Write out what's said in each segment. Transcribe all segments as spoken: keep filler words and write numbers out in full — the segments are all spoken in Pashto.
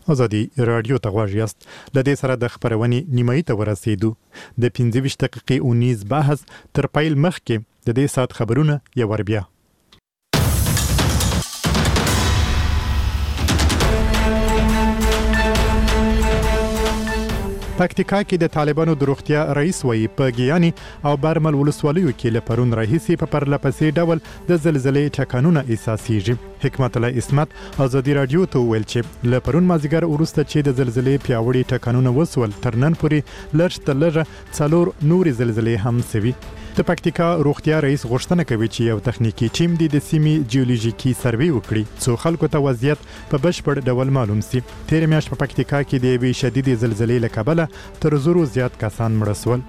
ازادي رادیو ته غواړئ یاست د دې سره د خبرونې نیمایي ته ورسېدو د پنځه ویشت دقیقې اونیز بحث تر پیل مخکې د دې سات خبرونه یو ور بیا پکتیکا کې د طالبانو د روغتیا رئیس وایي په ګیاني او برمل ولسوالیو کې له پرون راهیسې په پرلپسې ډول د زلزلې ټکانونه احساسېږي. حکمت الله اسمت ازادي رادیو ته وویل چې له پرون مازیګر وروسته چې د زلزلې پیاوړي ټکانونه وسول تر نن پورې لږ تر لږه څلور نورې زلزلې هم سوي. د پکتیکا روغتیا رئیس غوښتنه کوي چې یو تخنیکی ټیم د سیمې جیولوژیکي سروې وکړي څو خلکو ته وضعیت په بشپړ ډول معلوم سي. تیر میاشت په پکتیکا کې د یوې شدیدې زلزلې له کبله تر زرو زیات کسان مړه سول.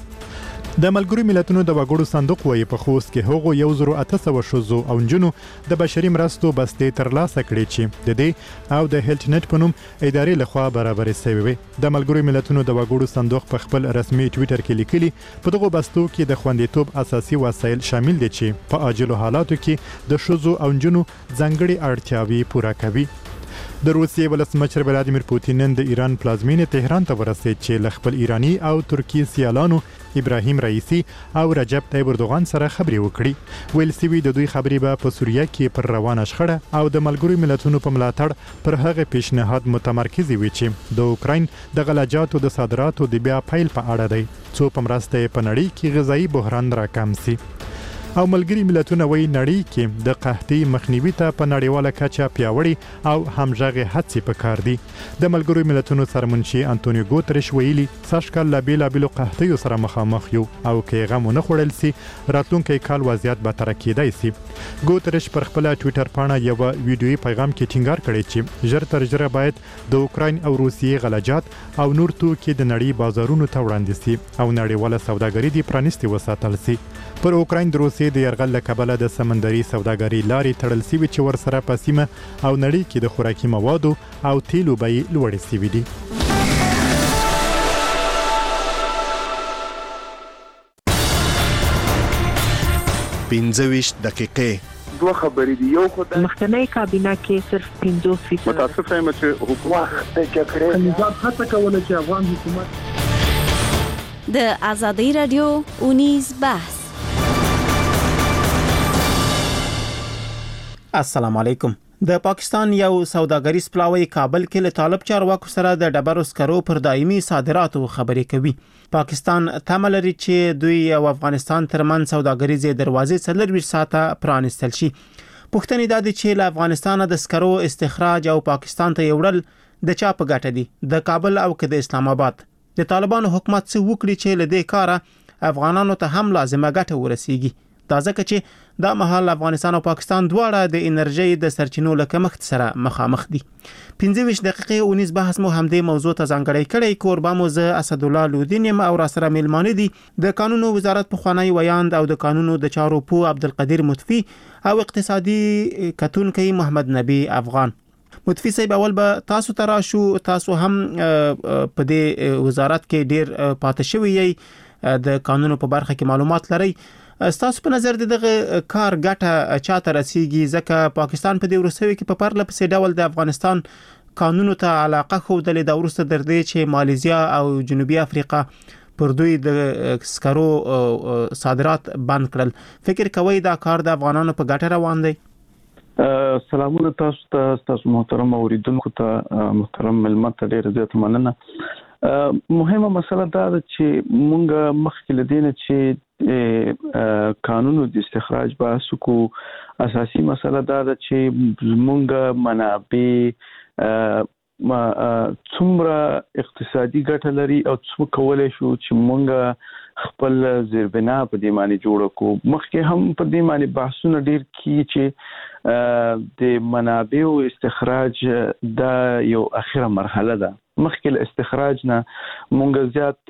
د ملګرو ملتونو د وګړو صندوق وایي په خوست کې هغو یو زرو اته سوه ښځو او نجونو د بشري مرستو بستې ترلاسه کړې چې د دې او د هیلټ نت په نوم ادارې لخوا برابرې شوې وي. د ملګرو ملتونو د وګړو صندوق په خپل رسمي ټویټر کې لیکلي په دغه بستو کې د خوندیتوب اساسي وسایل شامل دي چې په عاجلو حالاتو کې د ښځو او نجونو ځانګړي اړتیاوې پوره کوي. د روسیې ولسمشر ولادیمیر پوتین نن د ایران پلازمینې تهران ته ورسېد چې له خپل ایرانی او ترکی سیالانو ابراهیم رئیسی او رجب طیب اردوغان سره خبرې وکړي. ویل سوي د دوی خبرې به په سوریه کې پر روانه شخړه او د ملګرو ملتونو په ملاتړ پر هغه پیشنهاد متمرکز وي چې د اوکراین د غلجاتو د صادراتو د بیا پیل په اړه دی څو په مرسته په نړۍ کې غذایی بحران راکم سي. او ملګری ملتونه وایي نړۍ کې د قحطۍ مخنیوي ته په نړیواله کچه پیاوړي او همغږي هڅې پکار دي. د ملګرو ملتونو سرمنشي انټونیو ګوتریش ویلي سږکال لا بیلابیلو قحطیو سره مخامخ یو او کې غم نه خوړل سي راتلونکي کال وضعیت به تر کېدای سي. ګوتریش پر خپل ټویټر پاڼه یو ویډیوي پیغام کې ټینګار کړی چې ژر تر ژره باید د اوکراین او روسیې غلجات او نور توکي د نړۍ بازارونو ته وړاندې سي او نړیواله سوداګري دې پرانیستي وساتل سي. پر اوکراین د روسیې د یرغل له کبله د سمندري سوداګرۍ لارې تړل سوي چې ورسره په سیمه او نړۍ کې د خوراکي موادو او تیلو بیې لوړې سوي دي. پنځه ویشت دقیقې دوه خبرې دي. یو خدای مخکنی کابینه کې صرف پنځه فیصد متاسف یم چې حکومت کې کړی نظام هڅه کوله چې افغان حکومت د ازادي رادیو اونیز بحث. السلام علیکم. د پاکستان یو سوداګریز پلاوی کابل کې له طالب چارواکو سره د ډبرو سکرو پر دایمي صادراتو خبرې کوي. پاکستان تمه لري چې دوی او افغانستان ترمن سوداګریزې دروازې څلور ساعته پرانستل شي. پوښتنه دا ده چې له افغانستان د سکرو استخراج او پاکستان ته یوړل د چا په ګټه دي، د کابل او د اسلام آباد؟ د طالبانو حکومت څه وکړي چې له دې کاره افغانانو ته هم لازمه ګټه ورسیږي؟ دا ځکه چې دا مهال افغانستان او پاکستان دواړه د انرژي د سرچینو له کمښت سره مخامخ دي. پنځه ویشت دقیقې اونیز بحث مو همدې موضوع ته ځانګړی کړی. کوربه مو زه اسدالله لودین یم او را سره میلمانه دي د قانونو وزارت پخوانی ویاند او د قانونو د چارو پوه عبدالقدیر مطفی او اقتصادي کتونکی محمد نبی افغان. مطفی صاحب، اول به تاسو ته راشو. تاسو هم په دې وزارت کې ډیر پاتې شوی یې، د قانونو په برخه کې معلومات لرئ. ستاسو په نظر دغه کار ګټه چاته رسیږي؟ ځکه پاکستان په دې وروستیو کې په پرله پسې ډول د افغانستان قانونو ته علاقه ښودلې ده، وروسته تر دې چې مالیزیا او جنوبي افریقا پر دوی د سکرو صادرات بند کړل. فکر کوئ دا کار د افغانانو په ګټه روان دی؟ سلامونه تاسو ته، تاسو محترم اوریدونکو ته، محترم ملمت ته ډېر زیات مننه. مهمه مسله دا ده چې مونږ مخکې له دې نه چې قانونو د استخراج بحث کو، اساسي مسله دا ده چې مونږ منابع څومره اقتصادي ګټه لري او څو کولای شو چې مونږ خپل زیربنا په دې معنی جوړ کو. مخکې هم په دې معنی بحثونه ډیر کی چې د منابع استخراج دا یو اخیره مرحله ده. مخکې له استخراج نه مونږ زیات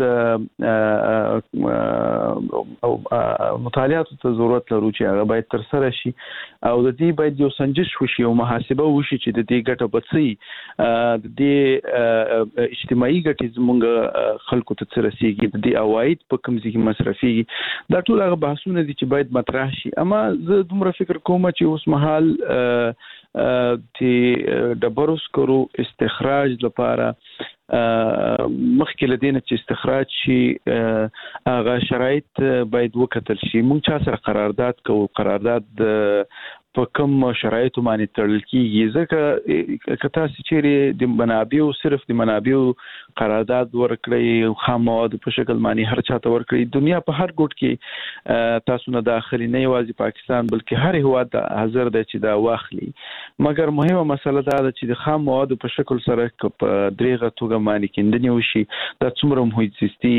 او مطالعات ته ضرورت لرو چې هغه باید تر سره شي او د دې باید یو سنجش وشي او محاسبه وشي چې د دې ګټه بڅي، د دې اجتماعي ګټې زمونږ خلکو ته څه رسیږي، د دې عواید په کوم ځای کې مصرفيږي. دا ټول هغه بحثونه دي چې باید مطرح شي. اما زه دومره فکر کوم چې اوس مهال د ډبرو سکرو استخراج لپاره مخکې لدینه چې استخراج شي هغه شرایط باید وکتل شي. موږ چا سره قرارداد کوو، قرارداد په کوم شرایطو باندې تړل کیږي، ځکه که تاسو چیرې د منابعو صرف د منابعو قرارداد ورکړئ، خام مواد په شکل باندې هر چاته ورکړئ، دنیا په هر ګوټ کې تاسو نه داخلي نه یوازې پاکستان بلکې هر هیواد حاضر دی چې دا واخلي. مګر مهمه مسله دا ده چې د خام مواد په شکل سره په دریغه توګه باندې کیندنې وشي، دا څومره محیط زیستي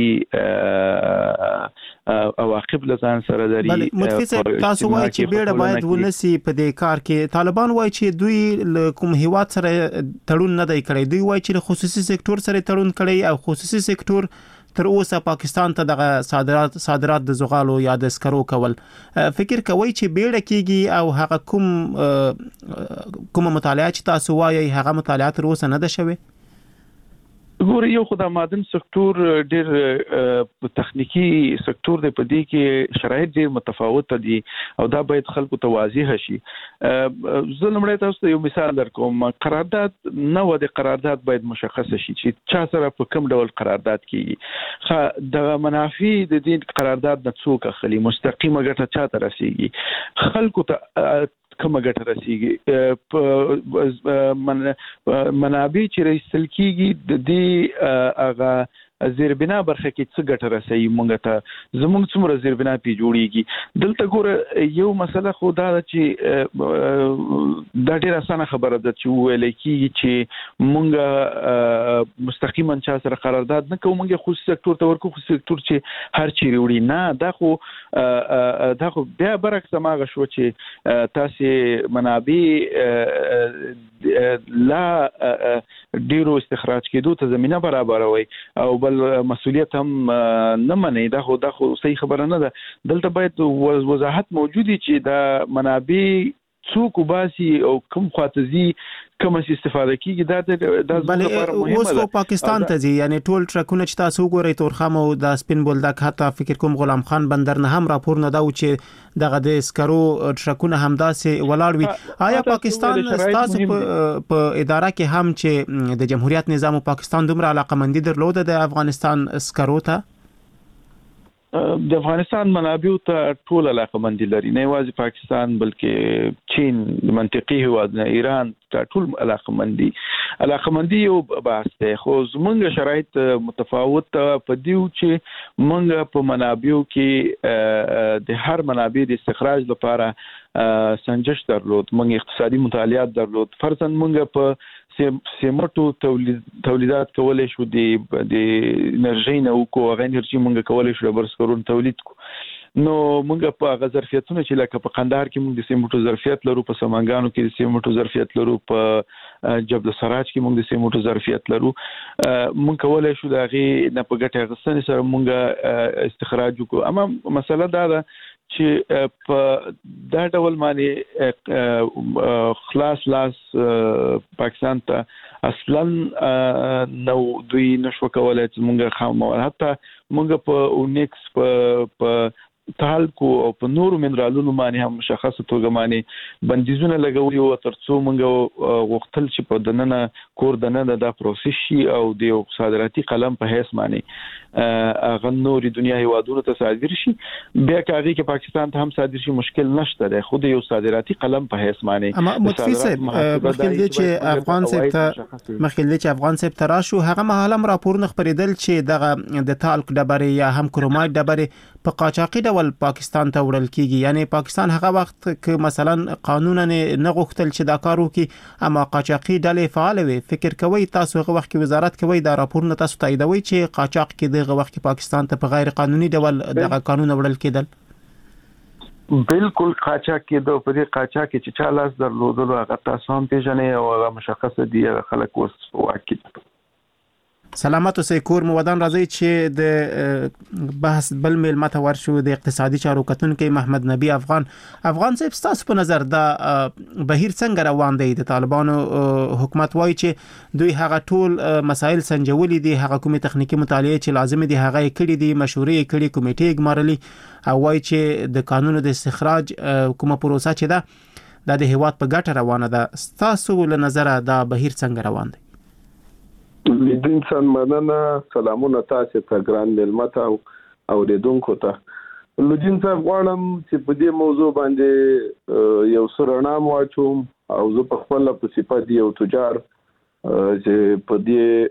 عواقب لزان سره لري. بله متفق تاسو وایي چې بیړه باید ونسی په دې کار کې. طالبان وایي چې دوی کوم هیواد سره تړون نه دی کړی، دوی وایي چې خصوصي سکتور سره تړون کړی او خصوصي سکتور تر اوسه پاکستان ته دغه صادرات صادرات د زغالو یا د سکرو کول. فکر کوي چې بیړه کیږي او هغه کوم کوم مطالعه چې تاسو وایي هغه مطالعه تر اوسه نه ده شوی؟ ګوري یو خدای معدن سکتور ډیر تخنیکی سکتور دی، په دې کې شرایط ډیر متفاوت دي او دا باید خلکو ته واضح شي. زه لمړی تاسو ته یو مثال درکوم. قرارداد نه و د قرارداد باید مشخص شي چې چا سره په کوم ډول قرارداد کیږي، د منافع د دې قرارداد نه څوک اخلي، مستقیمه ګټه چاته رسیږي، خلکو ته کومه ګټه رسیږي، منابع چې رسل کیږي د دې هغه زیربنا برخه کې څه ګټه رسي مونږ ته، زموږ څومره زیربنا پی جوړیږي. دلته ګوره یو مسله خو دا چې دا ډیره اسانه خبره ده چې ویل کیږي چې مونږ مستقیما چا سره قرارداد نه کوو، مونږ خصوصي سکتور ته ورکو، خصوصي سکتور چې هر چیرې وړي نه. دا خو دا خو بیا برعکس ماغه شو چې تاسو منابع لا ډیرو استخراج کېدو ته زمينه برابروي او بل مسؤلیت هم نه مني. دا خو دا خو صحیح خبره نه ده. دلته باید وضاحت موجودي چې دا منابع څوک وباسي او کوم خاطزي کوم استفاده کیږي. دا د بلې اوس په پاکستان ته ځي، یعنی ټول ټرکونه چې تاسو وګورئ تورخم او د سپین بولدک، حتی فکر کوم غلام خان بندر نه هم راپور نه دا چې دغه د سکرو ټرکونه همداسې ولاړ وي. آیا پاکستان تاسو په اداره کې هم چې د جمهوریت نظام او پاکستان دومره علاقمندي درلوده د افغانستان سکرو ته؟ د افغانستان منابع ته ټول علاقمندي لري، نه یوازې پاکستان بلکې چین، منطقي هیواد نه ایران ته ټول علاقمندي علاقمندي یو بحث دی. خو زمونږ شرایط متفاوت په دیو چې مونږ په منابعو کې د هر منابع د استخراج لپاره سنجش درلود، مونږ اقتصادي مطالعات درلود. فرضاً مونږ په سیمټو تولید تولیدات کولای شو د د انرژي نه او کو غیر انرژي مونږ کولای شو د برسکرون تولید کو. نو مونږ په غ ظرفیتونه چې لکه په قندهار کې مونږ د سیمټو ظرفیت لرو، په سمنګانو کې د سیمټو ظرفیت لرو، په جبل سراج کې مونږ د سیمټو ظرفیت لرو. مونږ کولای شو د غي نه په ګټه غسنې سره مونږ استخراج وکړو. اما مسله دا ده چې په دا ډول باندې خلاص لاس پاکستان ته اصلا نو دوی نشو کولای چې مونږ خام حتی مونږ په اونیکس په تالکو او په نورو منرالونو باندې هم مشخصه توګه باندې بندیزونه لګولي او ترڅو مونږ وختل چې په دننه کور دننه د پروسس شي او د صادراتي قلم په هیڅ معنی هغه نوري دنیا هیوادونو ته صادر شي. بیا کاږي چې پاکستان ته هم صادر شي مشکل نشته ده، خو د یو صادراتي قلم په هیڅ معنی. اما متفق مخکې چې افغان صاحب ته مخکې چې افغان صاحب ته راشو هغه مهالم راپورونه خبرېدل چې دغه د تالک ډبرې یا هم کرومایټ ډبرې په قاچاقي ډول پاکستان ته وړل کیږي. یعنی پاکستان هغه وخت کې مثلا قانونا نه غوښتل چې دا کار وکړي، اما قاچاقي ډلې فعال وي. فکر کوي تاسو هغه وخت کې وزارت کوي دا راپورونه تاسو تاییدوي چې قاچاق کې دغه وخت کې پاکستان ته په غیر قانوني ډول دغه قانون وړل کېدل؟ بالکل قاچاق کې د په دې قاچاق کې چې چا لاس درلودل هغه تاسو هم پیژنې او هغه مشخصه دي خلک اوس واقع. سلامت اوسئ. کور مو ودان. راځي چې د بحث بل میل ماته ورشو د اقتصادي چارو کتونکو محمد نبی افغان. افغان صاحب تاسو په نظر دا بهیر څنګه روان دی؟ د طالبانو حکومت وایي چې دوی هغه ټول مسایل سنجولي دي، هغه کومه تخنیکی مطالعه چې لازم دي هغه کړي دي، مشورې کړي، کمیټې ګمارلي، او وایي چې د قانون د استخراج کومه پروسه چې ده دا د هیواد په ګټه روانه ده. ستاسو له نظره دا بهیر څنګه روان دی؟ لیدون سن مننه. سلامونه تاسو ته ګران ملمت او اوریدونکو ته. لودین صاحب غواړم چې په دې موضوع باندې یو سرنا واچوم او زه په خپل په صفت یو تجار چې په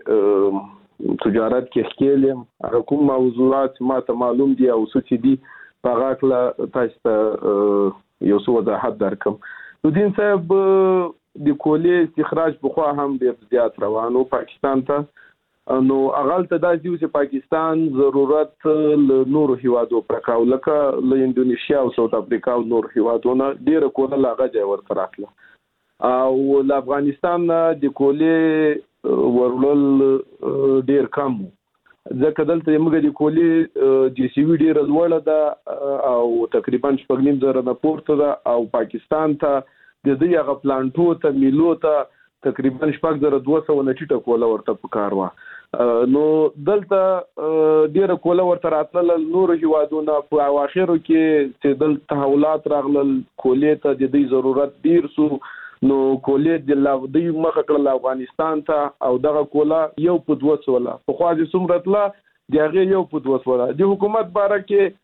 دې تجارت کې ښکېلم هغه کوم موضوعات ما ته معلوم دي او څه دي په هغه کله تاسو ته یو څه وضاحت درکم. لودین صاحب د کولې استخراج بخوا هم ډېر زیات روانو پاکستان ته، نو اغلته دا چې پاکستان ضرورت له نورو هیوادو پرکاو لکه له انډونیشیا او ساوث افریقا او نور هیوادونو ډېر کوله لاغه ځای ورته راتله او له افغانستان د کولې ورول ډېر کم ځکه دلته موږ د کولې جی سی وی ډېر لوړه ده او تقریبا شپږ نیم زره نه پورته ده او پاکستان ته د دې هغه پلانټو ته میلو ته تقریبا شپږ زره دوه سوه نه ټیټه کوله ورته پکار وه. نو دلته ډېره کوله ورته راتلله نورو هیوادونه په اواخرو کې چې دلته تحولات راغلل کولې ته د دې ضرورت ډېر سو نو کولې د دوی مخه کړله افغانستان ته او دغه کوله یو په دوه سوله پخوا چې څومره تله د هغې یو په دوه سوله. د حکومت باره کې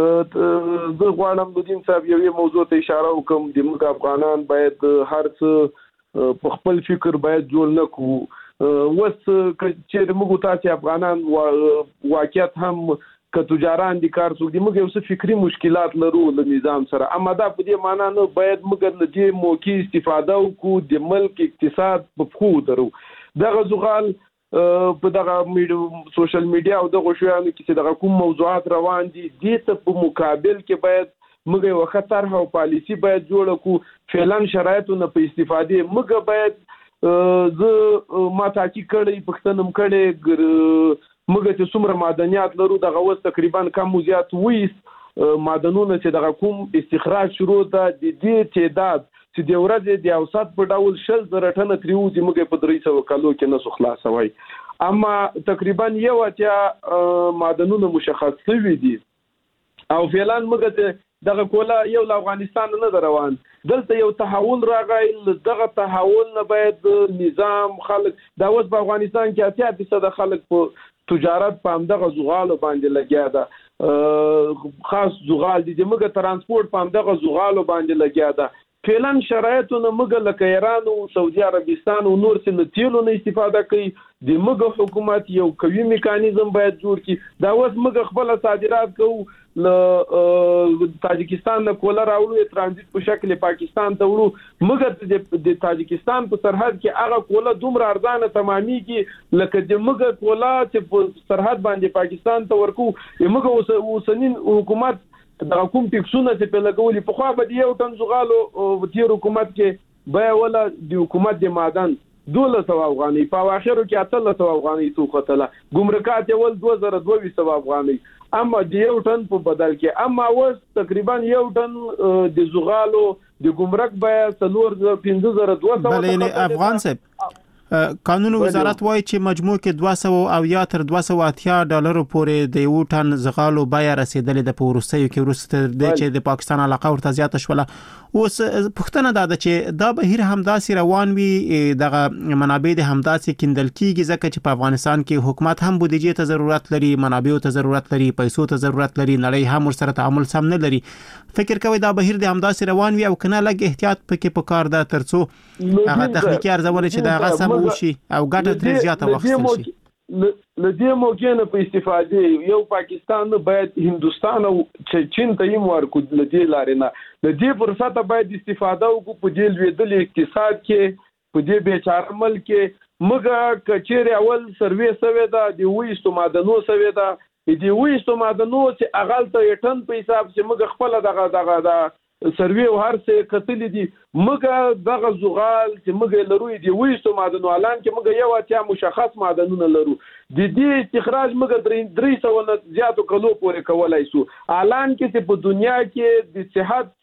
زه غواړم لودین صاحب یوې موضوع ته اشاره وکړم د موږ افغانان باید هر څه په خپل فکر باید جوړ نه کړو. اوس چې موږ تاسې افغانان واقعیت هم که تجاران دي کار څوک دي موږ یو څه فکري مشکلات لرو له نظام سره، اما دا په دې معنا نه باید موږ له دې موقع استفاده وکړو د ملک اقتصاد په پښو درو. دغه زغال په دغه سوشل میډیا او دغه شیانو کې چې دغه کوم موضوعات روان دي دې ته په مقابل کې باید موږ یو ښه طرح او پالیسي باید جوړه کړو. فعلا شرایطو نه په استفادې موږ باید زه ما تحقیق کړی پښتنم کړی موږ چې څومره معدنیات لرو دغه اوس تقریبا کم و زیات ویس معدنونه چې دغه کوم استخراج شروع ده د دې تعداد چې د ورځې د اوسط په ډول شل زره ټنه ترې وځي موږ په درې سوه کالو کې نسو خلاصوی، اما تقریبا یو اتیا معدنونه مشخص شوي دي او فعلا موږ دغه کوله یو له افغانستان نه روان دلته یو تحول راغی. دغه تحول نه باید نظام خلک دا اوس په افغانستان کې اتیا فیصد خلک په تجارت په همدغه زغالو باندې لګیا ده، خاص زغال دي موږ ترانسپورت په همدغه زغالو باندې لګیا ده. فعلا شرایطونه موږ لکه ایران او سعودي عربستان او نور څه له تیلو نه استفاده کوي د موږ حکومت یو قوي میکانیزم باید جوړ کړي. دا اوس موږ خپل صادرات کوو له تاجکستان نه کوله راوړو ترانزیت په شکل پاکستان ته وړو موږ د تاجکستان په سرحد کې هغه کوله دومره ارزانه تمامېږي لکه د موږ کوله چې په سرحد باندې پاکستان ته ورکو. موږ اوسنی حکومت دغه کوم ټیکسونه چې په لګولي پخوا به د یو ټن زغالو تیر حکومت کې بیا ولا د حکومت د معدن دولس سوه افغانۍ په اواخرو کې اتلس سوه افغانۍ توختله، ګمرکات یې ول دوه زره دوه ویشت سوه افغانۍ اما د یو ټن په بدل کې. اما اوس تقریبا یو ټن د زغالو د ګمرک بیا څلور پنځه زره دوه سوه. بلې افغان صاحب قانون وزارت وایي چې مجموع کې دوه سوه او یا تر دوه سوه اتیا ډالرو پورې د یو ټن زغالو بیه رسیدلې ده په وروستیو کې وروسته د چې د پاکستان علاقه ورته زیاته شوله. اوس پوښتنه دا ده چې دا بهیر همداسې روان وي دغه منابع د همداسې کیندل کیږي ځکه چې په افغانستان کې حکومت هم بودیجې ته ضرورت لري، منابعو ته ضرورت لري، پیسو ته ضرورت لري، نړۍ هم ورسره تعامل سم نه لري. فکر کوي دا بهیر د همداسې روان وي او کنه لږ احتیاط پکې پکار ده ترڅو هغه تخنیکی ارزونه چې دا هغه سم وشي او ګټه ترې زیاته واخیستل شي. لدې موقع نه په استفادې یو پاکستان باید هندستان او چین ته یې ورکو لدې لارې نه لدې فرصت باید استفاده وکړو په دې لویدل اقتصاد کې په دې بیچاره ملک کې موږ کچېر اول سروې سوي دا د وېستو معدنو سوي دا د وېستو معدنو چې اغلته ټن په حساب چې موږ خپل دغه دغه دا سروې او هر څه کتلې دي موږ دغه زغال چې موږ لرو د وېستو معدنو اعلان کې موږ یو اتیا مشخص معدنونه لرو د دې استخراج موږ درې سوه نه زیاتو کلو پورې کولای شو. اعلان کې چې په دنیا کې د صحت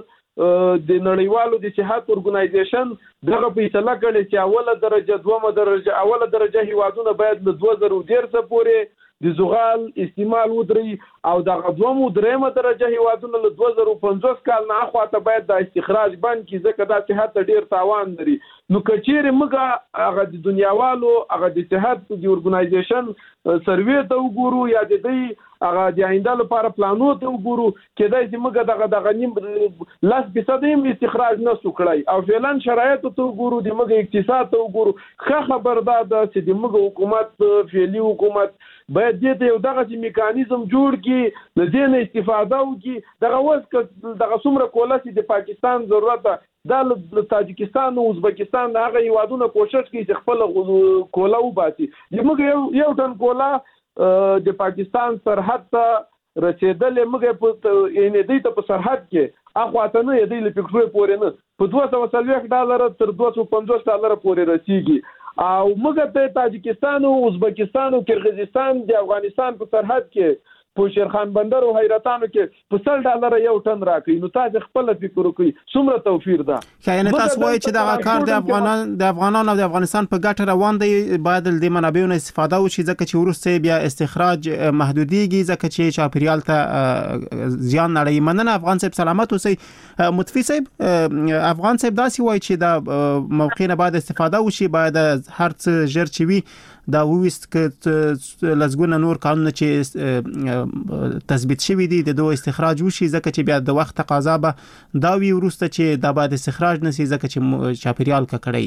د نړیوالو د صحت ارګنایزیشن دغه فیصله کړې چې اوله درجه دومه درجه اوله درجه هیوادونه باید له دوه زره ډیر څه پورې د زغال استعمال ودري او د غوامو درېمه درجه هیوادونو له دوه زره پنځوس کال نه اخواته باید د استخراج بند کی ځکه دا صحت ډیر تاوان لري. نو کچېره موږ هغه د دنیاوالو هغه د صحت د اورګنایزیشن سروې ته وګورو یا د دې هغه د آینده لپاره پلانو ته وګورو کېدای چې موږ دغه دغه نیم لاس فیصد هم استخراج نه سوکړای او فعلا شرایط ته وګورو د موږ اقتصاد ته وګورو. ښه خبر ده چې د موږ حکومت فعلی حکومت باید دې یو دغه میکانیزم جوړ کړي د دې نه استفاده وکړي. دغه وس دغه څومره کوله چې د پاکستان ضرورت ده د تاجکستان او ازبکستان هغه هیوادونه کوشش کوي چې خپل کوله وباسي. موږ یو یو ټن کوله د پاکستان سرحد ته رسیدلې موږ په ان دې ته په سرحد کې اخواته نه دې له پکټوي پورې نه په دوه سوه څلوېښت ډالر تر دوه سوه پنځوس ډالر پورې رسیږي او موږ ته تاجکستان او ازبکستان او کرغیزستان د افغانستان په سرحد کې په شیرخان بندر او حیرتانو کې په سل ډالر یو ټن راکړي. نو تاسو خپل فکر وکړئ څومره توفیر ده. یعنی تاسو وایي چې دا کار د افغانان د افغانانو او د افغانستان په ګټه روان دی باید د منابعونو استفاده وشي ځکه چې ورسته بیا استخراج محدودیږي ځکه چې چاپیریال ته زیان نړۍ. مننه افغان صاحب سلامت اوسئ. متفی صاحب افغان صاحب داسې وایي چې دا موقع نه باید استفاده وشي باید هر څه ژر چوي دا وویست که لزګونه نور قانون چې تثبیت شوی دي د دوه استخراج وشي ځکه چې بیا د وخت تقاضا به دا وی ورسته چې دا باید استخراج نشي ځکه چې چاپیریال ککړی.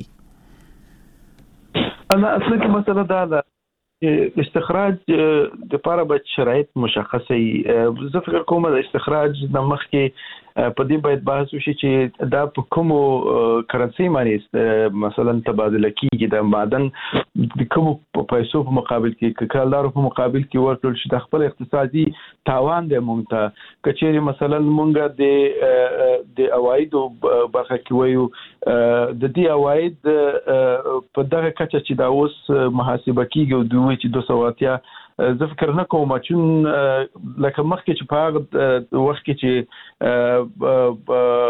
انا اصلا کې مسله دا ده استخراج د لپاره به شرایط مشخصه وي. زه فکر کوم د استخراج د مخ کې په دې باید بحث وشي چې دا په کومو کرنسي باندې مثلا تبادله کیږي د معدن د کومو پیسو په مقابل کې کالدارو په مقابل کې ورکړل شي د خپل اقتصادي تاوان د مونږ ته کچېری مثلا مونږ د د اوایدو برخه کې وایو د دې اواید په دغه کچه چې دا اوس محاسبه کیږي او دوی چې دوه سوه اتیا زه فکر نه کوم چې لکه مخکې چې په هغه وخت کې چې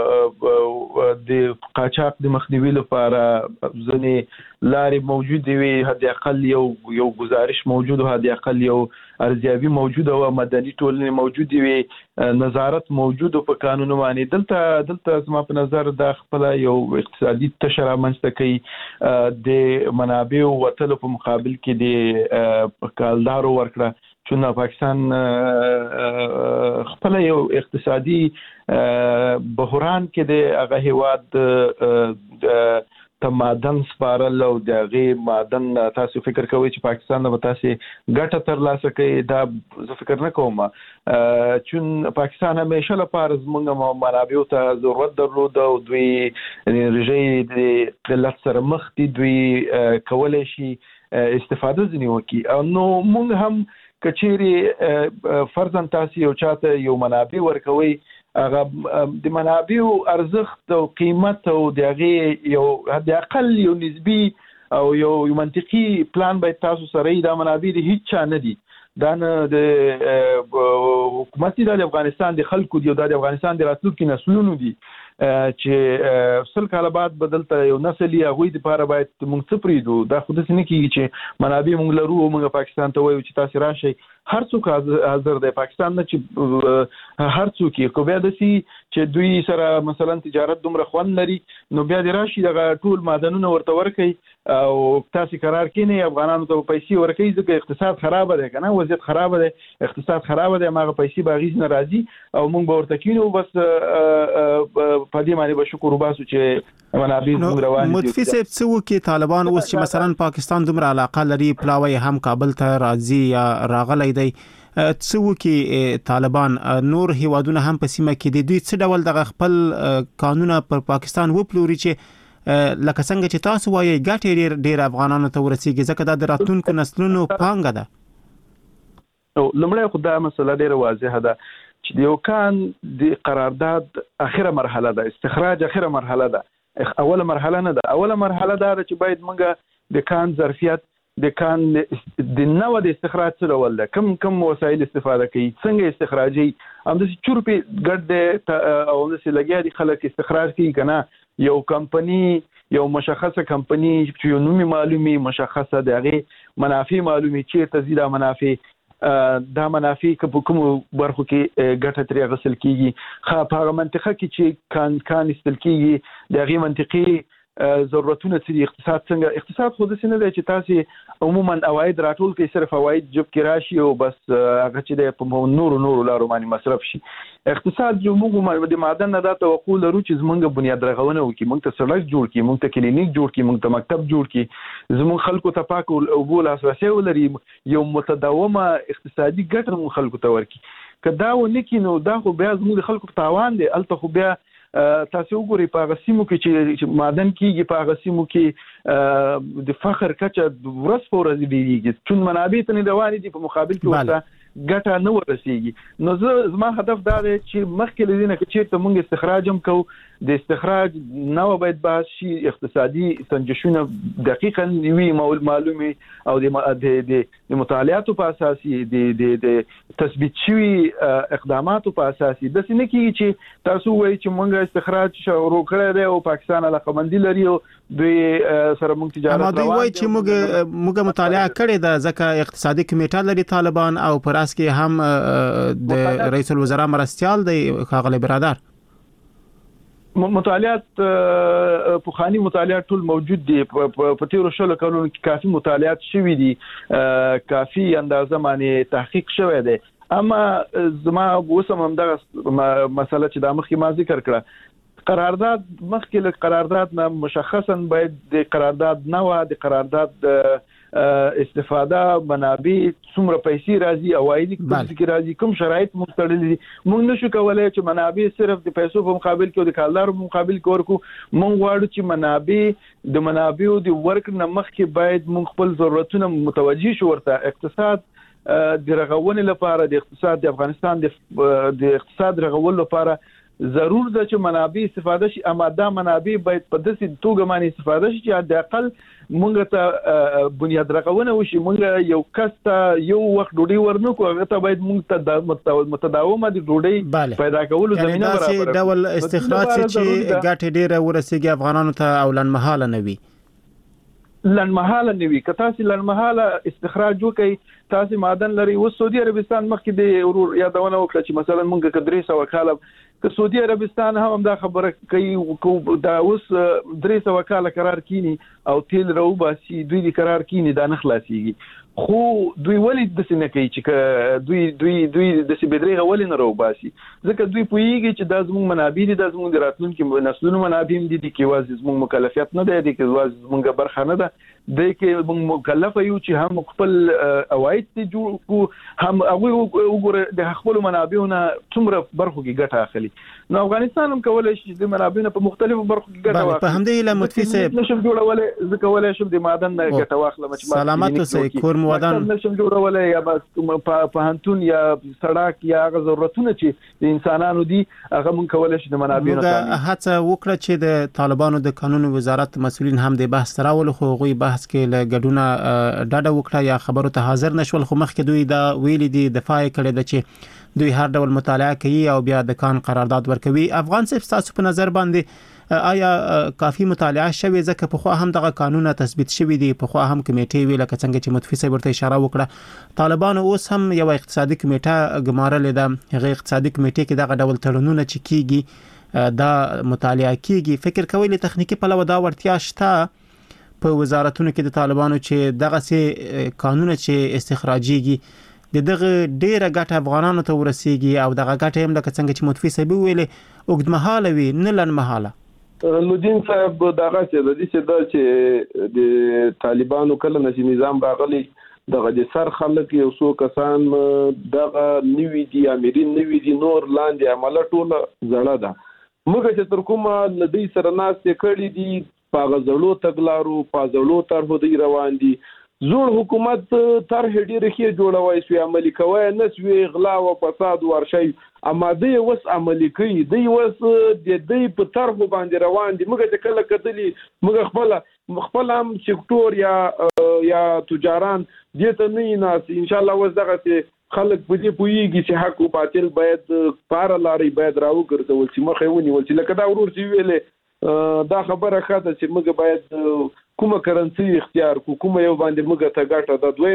د قاچاق د مخنیوي لپاره ځینې لارې موجودې وي حد اقل یو یو گزارش موجود او حد اقل یو ارزیابي موجوده او مدني ټولنې موجودې وي نظارت موجود په قانون باندې دلته دلته زما په نظر دا خپل یو اقتصادي تشر رامنځته کوي د منابع وتلو په مقابل کې د کالدارو ورکړه چې پاکستان خپل یو اقتصادي بحران کې د هغه هیواد ته معدن سپارل او دغه معدن تاسو فکر کوئ چې پاکستان به تاسو ګټه ترلاسه کوي دا زه فکر نه کوم چې پاکستان همیشه لپاره زموږ منابع ته ضرورت درلود او دوی رژې د قلت سره مخ دي دوی کولای شي استفاده ځنی وکي او نو موږ هم کچېری فرضاً تاسو یو چاته یو منابع ورکوي هغه د منابع ارزښت او قیمت او دغه یو حد اقل یو نسبی او یو منطقي پلان باید تاسو سره دا منابع د هیڅ چا نه دي دا نه د حکومت د افغانستان د خلکو دی او د افغانستان د راتلونکو نسلونو دي چې سل کاله بعد بدلته یو نسل یې هغوی دپاره باید موږ څه پرېږدو دا خو داسې نه کېږي چې منابع موږ لرو او موږ پاکستان ته وایو چې تاسې راشئ هر څوک حاضر دی پاکستان نه چې هر څوک یې خو بیا داسې چې دوی سره مثلا تجارت دومره خوند لري نو بیا دې راشي دغه ټول معدنونه ورته ورکوي او تاسې قرار کېنئ افغانانو ته پیسې ورکوي ځکه اقتصاد خرابه دی که نه وضعیت خرابه دی اقتصاد خرابه دی هماغه پیسې به اغېز نه راځي او موږ به ورته کېنو بس په دې باندې به شکر وباسو چې منابع زموږ روان دي. متفي صاحب څه وکړي طالبان اوس چې مثلا پاکستان دومره علاقه لري پلاوی هم کابل ته راځي یا راغلی دی څه وکړي طالبان نور هیوادونه هم په سیمه کې دي دوی څه ډول دغه خپل قانونه پر پاکستان وپلوري چې لکه څنګه چې تاسو وایي ګټې ډېر ډېر افغانانو ته ورسیږي ځکه دا د راتلونکو نسلونو پانګه ده. لومړی خو دا مسله ډېره واضحه ده چې د یو کان د قرارداد اخره مرحله ده استخراج اخره مرحله ده اوله مرحله نه ده اوله مرحله دا ده چې باید موږ د کان ظرفیت د کان د نوو د استخراج څه ډول ده کم کم وسایل استفاده کوي څنګه استخراجي همداسې چورپې ګډ دی او همداسې لګیا دي خلک استخراج کوي که نه یو کمپنی یو مشخصه کمپنی چې یو نومي معلومي مشخصه د هغې منافع معلومي چیرته ځي دا منافع دا منافع په کوم برخو کې ګټه ترې غسل کیږي خا په منطقه کې چې کان کان استل کیږي د غي منطقي ضرورتونه چې اقتصاد څنګه اقتصاد خو د سینې دی چې تاسو عموما اواید راټول کې صرف اواید جب کې راشي او بس هغه چې د په نور نور لارو باندې مصرف شي اقتصاد جو موږ د معدن نه دا توقع لرو چې زمونږ بنیاد رغونه وکړي موږ ته سړک جوړ کړي موږ ته کلینیک جوړ کړي موږ ته مکتب جوړ کړي زموږ خلکو ته پاک او بول اساسي ولري یو متداومه اقتصادي ګټه موږ خلکو ته ورکړي کدا و نکینو دا خو بیا زموږ خلکو په تاوان دی الته خو بیا تاسو وګورئ په غسیمو کې چې معدن کېږي په غسیمو کې د فخر کچه ورځ په ورځ ډیریږي چون منابع ته نه دوانې دي په مقابل کې ورته ګټه نه ورسیږي نو زما هدف دا دی چې مخکې لدینه کې چیرته موږ استخراج هم کوو د استخراج نو باید بحث شي اقتصادي سنجشونه دقیقاً وي معلومي او د د مطالعاتو په اساس د د تثبیت شوی اقداماتو په اساس د سینې کې چې تاسو وایي چې موږ استخراج شروع کړی دی او پاکستان علاقمندي لري او د سره موږ تجارت روان دي وایي چې موږ موږ مطالعه کړې ده ځکه اقتصادي کمیټه لري طالبان او پراس کې هم د رئیس الوزرا مرستيال دی خاغلی برادر مطالعات پوخانی مطالعات ټول موجود دي په تیرو شلو کلونو کې کافي مطالعات شوي دي کافي اندازه باندې تحقیق شوی دی اما زما وسم هم دا مسله چې د مخکې ما ذکر کړه قرارداد مخکې قرارداد نه مشخصا باید د قرارداد نه و د قرارداد استفاده منابع څومره پیسې راځي اوایدي کوم څه راځي کوم شرایط مختلف دي موږ نشو کولای چې منابع صرف د پیسو په مقابل کې او د کالدارو په مقابل کې ورکو موږ غواړو چې منابع د منابع د ورک نه مخکې باید موږ خپل ضرورتونه متوجي شو ورته اقتصاد د رغونې لپاره د اقتصاد د افغانستان د اقتصاد رغول لپاره ضرور ده چې منابع استفاده شي اما دا منابع باید په داسې توګه باندې استفاده شي چې د اقل مونږ ته بنیاد رغونه وشي مونږ یو کس ته یو وخت ډوډۍ ورنکو هغه ته باید مونږ ته متداومه د ډوډۍ پیدا کولو زمينه برابر دا ول استخراج چې ګټه ډیره ورسیږي افغانانو ته او لنمحاله نوي لنمحاله نوي که تاسو لنمحاله استخراج وکي تاسو معدن لري و سعودي عربستان مخکې د ورور یادونه وکړه چې مثلا مونږ کدرې سو کاله که سعودي عربستان هم دا خبره کوي دا اوس درې سو کاله قرار کینی او تیل راو باسي دوی د قرار کینی دا نه خلاصيږي خو دوی ولې د سینې کوي چې دوی دوی دوی د سیبدري غولې نه راو باسي ځکه دوی پوېږي چې د زموږ منابع دي د زموږ راتلونکو نسلونو منابع دي چې واځي زموږ مکلفیت نه دی چې واځي زموږ برخه نه ده د کې موږ مکلف یو چې هم خپل اواید ته جوړ کو هم هغه وګوره د خپل منابعونو څومره برخو کې ګټه اخلي نو افغانستان هم کولای شي د منابعونو په مختلفو برخو کې ګټه واخلي په همدې له متفق صاحب نشم جوړولای ځکه ولای شم د معدن نه ګټه واخلم چې سلامت اوسئ کور مودان نشم جوړولای یا بس په هنتون یا سړک یا غو ضرورتونه چې د انسانانو دي هغه مونږ کولای شي د منابعونو ته هڅه وکړه چې د طالبانو د قانون وزارت مسؤلین هم د بحث راول خو غوي بحث کې له ګډونه ډاډه وکړه یا خبرو ته حاضر نشول خو مخکې دوی دا ویلي دي دفاع کړي د چې دوی هر ډول مطالعه کوي او بیا د کان قرارداد ورکوي افغان صاحب تاسو په نظر باندې آیا کافي مطالعه شوی ځکه په خو هم دغه قانون تثبیت شوی دی په خو هم کمیټې ویل ک څنګه چې متفق صاحب ورته اشاره وکړه طالبان اوس هم یو اقتصادي کمیټه ګمارل ده غیر اقتصادي کمیټې کې دغه ډول تړونونه چې کیږي دا مطالعه کیږي فکر کوي له تخنیکی په لور دا ورتیا شته په وزارتونو کې د طالبانو چې دغه سي قانون چې استخراجيږي د دغه ډیره ګټه افغانانو ته ورسیږي او دغه ګټه هم لکه څنګه چې متفق صاحب ویلې اوږدمهاله وي نه لنمهاله لودین صاحب دغه چې د دې چې د چې د طالبانو کله نشي نظام راغلي دغه د سر خلک یو څو کسان دغه نیوی دي امرین نیوی دي نور لاندې عمله ټوله زړه ده موږ چې تر کومه لدی سره ناس کړي دي په غزلو تګلارو په غزلو تر هدي روان دي زور حکومت طرح ډیره کې جوړوي سوی عملی کوي نه سوی غلا او فساد ورشي اما دوی وس عملی کوي دوی وس د دې په طرح باندې روان دي موږ چې کله کتلی موږ خپل خپل هم سکتور یا یا تجاران دې ته نه ناس ان شاء الله وس دغه خلک په دې پوېږي چې حق او باطل باید پار لاري باید راو ګرځول چې مخه ونی ول چې لکه دا ورور چې ویلې دا خبره خاطر چې موږ باید کومه کرنسي اختیار کو کومه یو باندې موږ ته ګټه د دویم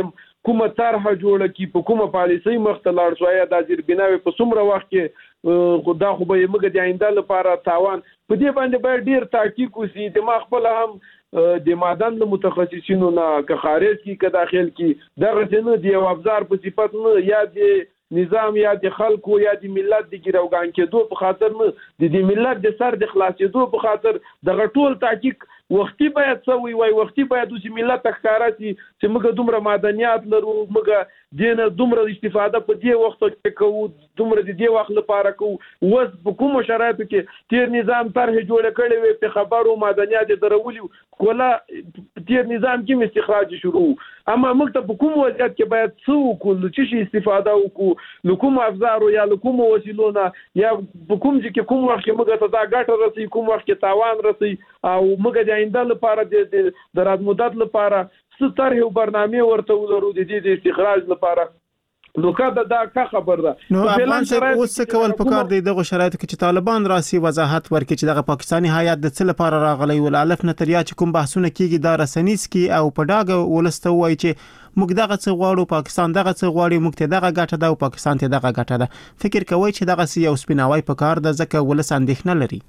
کومه طرحه جوړه کی په کومه پالیسي مخته لاړ شو یا د زیربناوي په څومره وخت کې خدا خو به موږ د آینده لپاره تاوان په دې باندې باید ډیر تحقیق وشي د ما خپل هم د معدن له متخصصینو نه که خارج کی که داخل کی دغه څنګه دی او افزار په صفت نه یا د نظام یا د خلکو یا د ملت د ګروګان کېدو په خاطر نه د دې ملت د سر د خلاصېدو په خاطر دغه ټول تحقیق وختي باید سوي وای وختي باید د ملت ښکارا شي چې موږ دومره معدنیات لرو موږ دینه دومره استفاده په دې وخت کې کوو دومره د دې وخت لپاره کوو وس په کوم شرایطو کې تیر نظام طرح جوړ کړي وي په خبرو معدنیات درولي کوله تیر نظام کې استخراج شروع اما موږ ته په کوم وضعیت کې باید څو کول چې استفاده وکړو لکوم افزار یا لکوم وسیلونه یا په کوم چې کوم وخت کې موږ ته دا ګټه رسي کوم وخت کې تاوان رسي او موږ د آینده لپاره د دراد مدت لپاره ستاره او برنامه ورته ولرو د دې د استخراج لپاره نو کدا دا کا خبر ده نو افغان څه اوس کول پکار دی دغه شرایط کې چې طالبان راسي وضاحت ورکړي چې دغه پاکستانی هیات د څه لپاره راغلی ول الف نتریا چې کوم بحثونه کیږي دا رسنیس کی او په ډاګه ولسته وای چې موږ دغه څه غواړو پاکستان دغه څه غواړي موږ ته دغه ګټه ده او پاکستان ته دغه ګټه ده فکر کوي چې دغه سی یو سپیناوي پکار ده ځکه ولس اندېښنه لري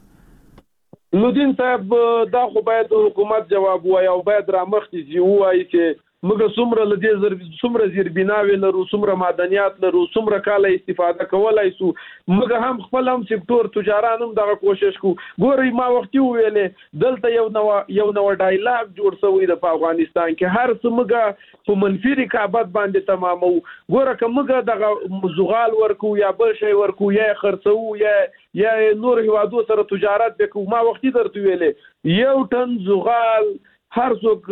لودین صاحب دا خو باید حکومت جواب وایي او باید را مخکې چې وایي چې موږ څومره لدې زر څومره زیربناوي لرو څومره معدنیات لرو څومره کاله استفاده کولای شو موږ هم خپل هم سکتور تجاران هم دغه کوشش کو ګوري ما وختي ویلې دلته یو نو یو نو ډایلاګ جوړ شوی د افغانستان کې هر څه موږ په منفي رقابت باندې تمامو ګوره که موږ دغه زغال ورکو یا بل شی ورکو یا خرڅو یا یا نور هوادو سره تجارت وکړو ما وختي درته ویلې یو ټن زغال هر څوک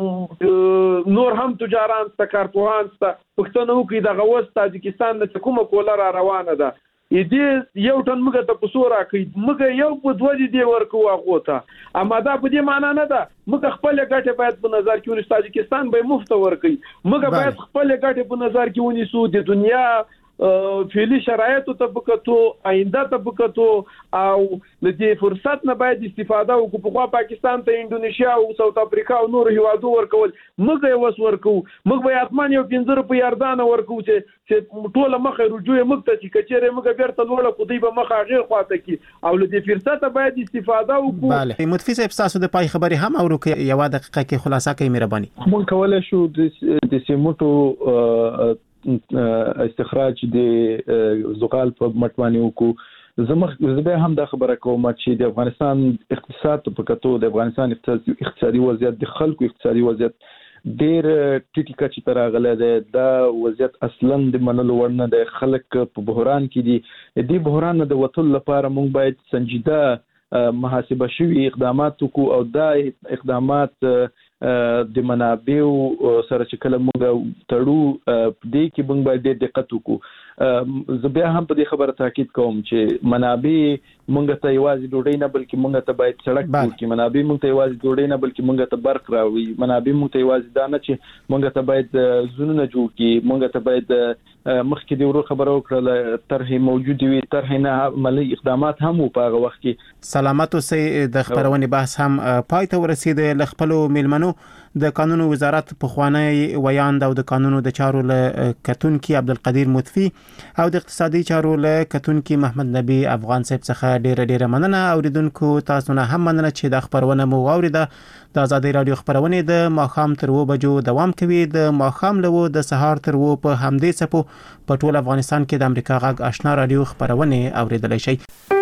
نور هم تجاران ست کارپوهان ست پښتنو کې د غوښ تاجکستان نه کومه کوله را روانه ده دې یو ټن موږ ته پسورا کوي موږ یو په دوه دي ورکو هغه ته اما دا په دې معنی نه ده موږ خپل ګټه باید په نظر کې ونیسو تاجکستان به مفت ورکړي موږ باید خپل ګټه په نظر کې ونیسو د دنیا فعلی شرایطو ته بکتو آینده ته بکتو او د دې فرصت نه باید استفاده وکړو په خوا پاکستان ته انډونیشیا او ساوث افریقا او نور هیوادو ورکول موږ یې وس ورکو موږ به اتمان یو پنځه روپۍ اردانه ورکو چې چې ټوله مخه رجوع موږ ته چې کچېره موږ بیرته لوړه خو دوی به مخه غیر خواته کی او له دې فرصت باید استفاده وکړو بله متفق صاحب تاسو د پای خبري هم اورو کې یو دقیقه کې خلاصه کوي مهرباني مونږ کولای شو د سیمټو استخراج د زغال په مټوانی وکړو زموږ زبې هم د خبره کوم چې د افغانستان اقتصاد په کتو د افغانستان اقتصادي وضعیت د خلکو اقتصادي وضعیت ډېر ټیټی کچې ته راغلی دی دا وضعیت اصلا د منلو وړ نه دی خلک په بحران کې دي دې بحران نه د وتلو لپاره موږ باید سنجیده محاسبه شوي اقدامات وکړو او دا اقدامات د منابع سره چې کله موږ تړو دې کې موږ باید ډېر دقت وکړو زه بیا هم په دې خبره تاکید کوم چې منابع موږ ته یوازې ډوډۍ نه بلکې موږ ته باید سړک جوړ کړي منابع موږ ته یوازې ډوډۍ نه بلکې موږ ته برق راوړي منابع موږ ته یوازې دا نه چې موږ ته باید زونونه جوړ کړي موږ ته باید مخکې د ورو خبرو کړل طرحې موجود وي طرحې نه عملي اقدامات هم په هغه وخت کې سلامت اوسئ د خبرونې بحث هم پای ته ورسید ل خپل میلمنو د قانون وزارت په خوانی ویاند او د قانونو د چارو له کتونکي عبدالقدیر متفی او د اقتصادي چارو له کتونکي محمد نبی افغان صاحب څخه ډیره ډیره مننه اوریدونکو تاسو نه هم مننه چې د خبرونه مو واوریده د آزادۍ رادیو خبرونه د ماخام تر و بجو دوام کوي د ماخام له د سهار تر و په همدې سپو په ټول افغانستان کې د امریکا غږ آشنا رادیو خبرونه اوریدلای شي